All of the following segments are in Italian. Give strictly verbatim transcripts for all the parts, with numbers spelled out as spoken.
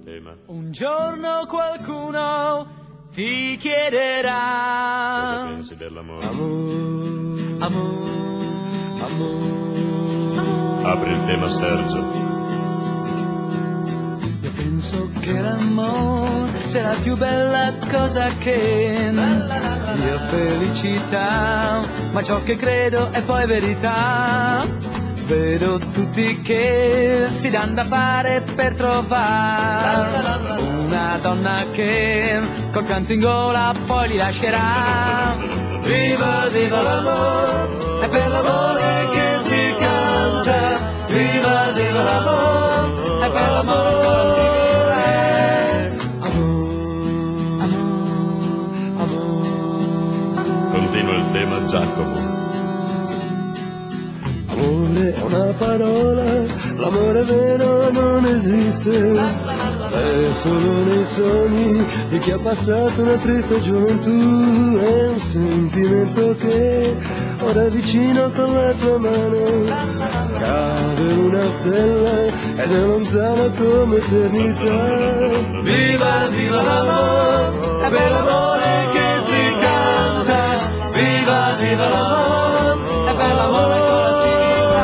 tema. Un giorno qualcuno ti chiederà Cosa pensi dell'amore? amore, amore, amore. Apri il tema, Sergio. Io penso che l'amore sia la più bella cosa che mia felicità, ma ciò che credo è poi verità. Vedo tutti che si danno da fare per trovare una donna che col canto in gola poi li lascerà. Viva, viva l'amore, è per l'amore che si canta. Viva, viva l'amore, è per l'amore che si vive. Amore, amore, amore. Continua il tema, Giacomo. Amore è una parola, l'amore vero non esiste, è solo nei sogni di chi ha passato una triste gioventù, è un sentimento che ora è vicino con la tua mano, cade una stella ed è lontana come eternità. Viva, viva l'amore, è per l'amore che si canta. Viva, viva l'amore, è per l'amore che si vive.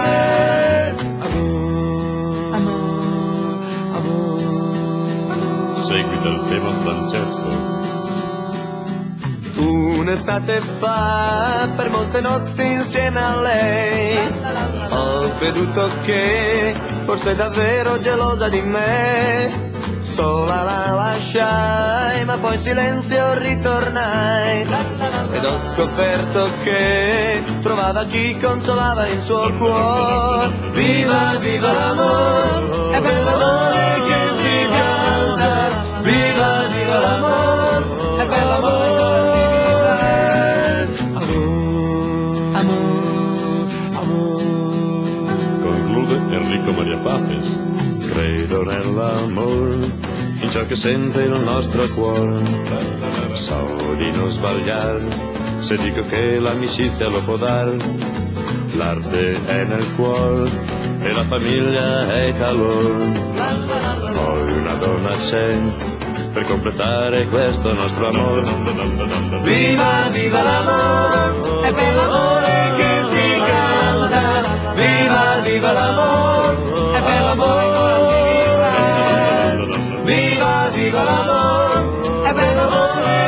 Seguita il tema, Francesco. Un'estate fa, per molte notti insieme a lei, ho creduto che fosse davvero gelosa di me. Sola la lasciai, ma poi in silenzio ritornai, ed ho scoperto che trovava chi consolava il suo cuore. Viva, viva l'amore, è per l'amore che si canta. Viva, viva l'amore, è per l'amore che si vive. Amore, amore. Conclude Enrico Maria Papes. Credo nell'amore, in ciò che sente il nostro cuore, so di non sbagliare se dico che l'amicizia lo può dare. L'arte è nel cuore e la famiglia è calore, poi una donna c'è per completare questo nostro amore. Viva, viva l'amore, è per l'amore che si canta. Viva, viva l'amore, è per l'amore che si vive. Viva, viva l'amore, è per l'amore